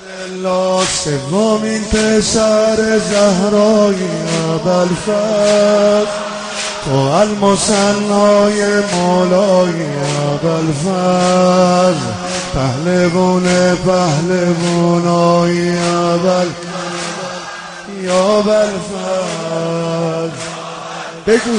الله سومین پسر زهرای ابوالفضل، تو المثنای مولای ابوالفضل، پهلوانای ابوالفضل. بگو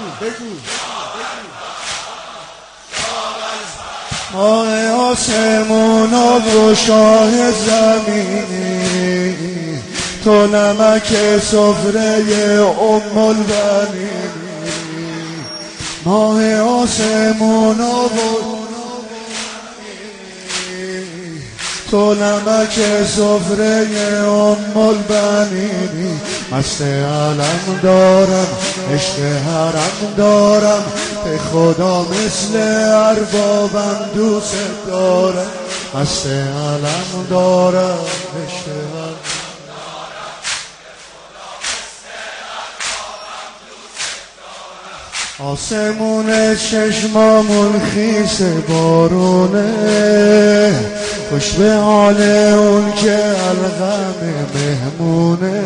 ماه آسمونا و شاه زمینی، تو نمک سفره ام البنین. ماه آسمونا و تو نمک سفره ام البنینی. مست علم دارم عشق حرم دارم، به خدا مثل اربابم دوست دارم. مست علم دارم عشق حرم دارم، به خدا مثل اربابم دوست دارم. آسمون چشمامون خیس بارونه، خوش به حال اون که الغم مهمونه.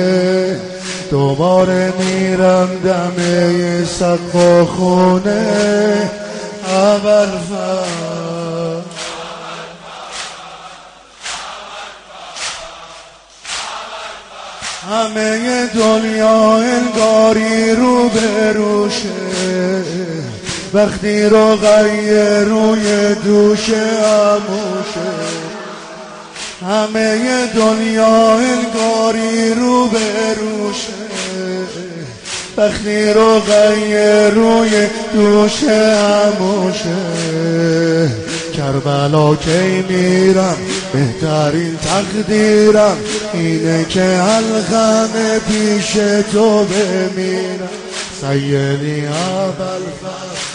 دوباره میرم دمه سقف و خونه ابوالفضل. همه دنیا انگاری رو به روشه، وقتی رقیه روی دوشه عموشه. همه دنیا انگاری رو به روشه، وقتی رقیه روی دوشه عموشه. کربلا کی میرم بهترین تقدیرم اینه که الغم پیش تو بمیرم. سیدی ابوالفضل.